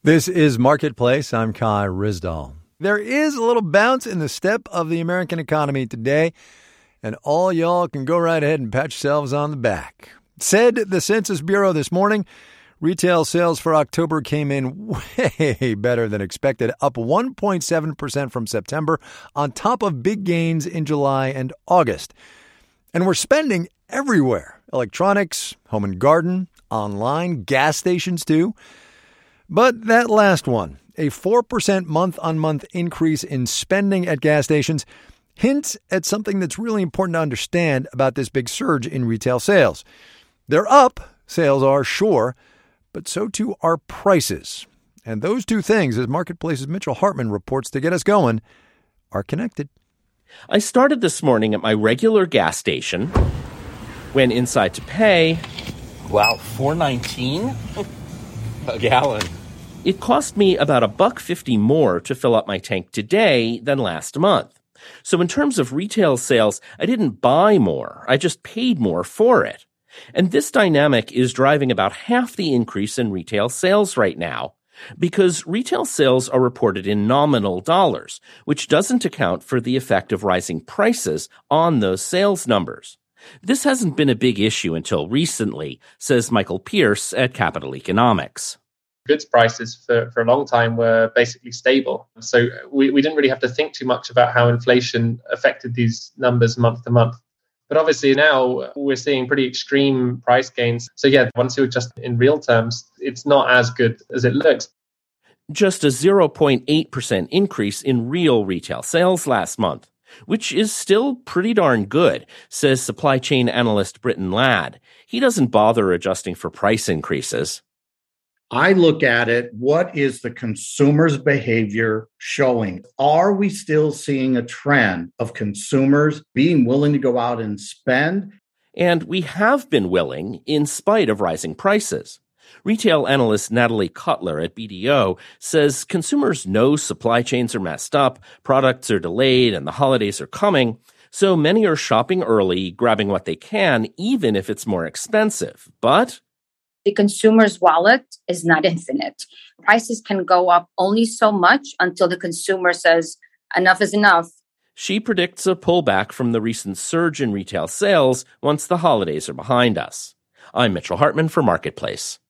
This is Marketplace. I'm Kai Ryssdal. There is a little bounce in the step of the American economy today, and all y'all can go right ahead and pat yourselves on the back. Said the Census Bureau this morning, retail sales for October came in way better than expected, up 1.7% from September, on top of big gains in July and August. And we're spending everywhere: electronics, home and garden, online, gas stations too. But that last one, a 4% month-on-month increase in spending at gas stations, hints at something that's really important to understand about this big surge in retail sales. They're up, sales are, sure, but so too are prices. And those two things, as Marketplace's Mitchell Hartman reports to get us going, are connected. I started this morning at my regular gas station, went inside to pay. Wow, $4.19 a gallon. It cost me about $1.50 more to fill up my tank today than last month. So in terms of retail sales, I didn't buy more. I just paid more for it. And this dynamic is driving about half the increase in retail sales right now, because retail sales are reported in nominal dollars, which doesn't account for the effect of rising prices on those sales numbers. This hasn't been a big issue until recently, says Michael Pierce at Capital Economics. Goods prices for a long time were basically stable. So we didn't really have to think too much about how inflation affected these numbers month to month. But obviously now we're seeing pretty extreme price gains. So yeah, once you adjust in real terms, it's not as good as it looks. Just a 0.8% increase in real retail sales last month, which is still pretty darn good, says supply chain analyst Britton Ladd. He doesn't bother adjusting for price increases. I look at it, what is the consumer's behavior showing? Are we still seeing a trend of consumers being willing to go out and spend? And we have been willing in spite of rising prices. Retail analyst Natalie Cutler at BDO says consumers know supply chains are messed up, products are delayed, and the holidays are coming. So many are shopping early, grabbing what they can, even if it's more expensive. But the consumer's wallet is not infinite. Prices can go up only so much until the consumer says, enough is enough. She predicts a pullback from the recent surge in retail sales once the holidays are behind us. I'm Mitchell Hartman for Marketplace.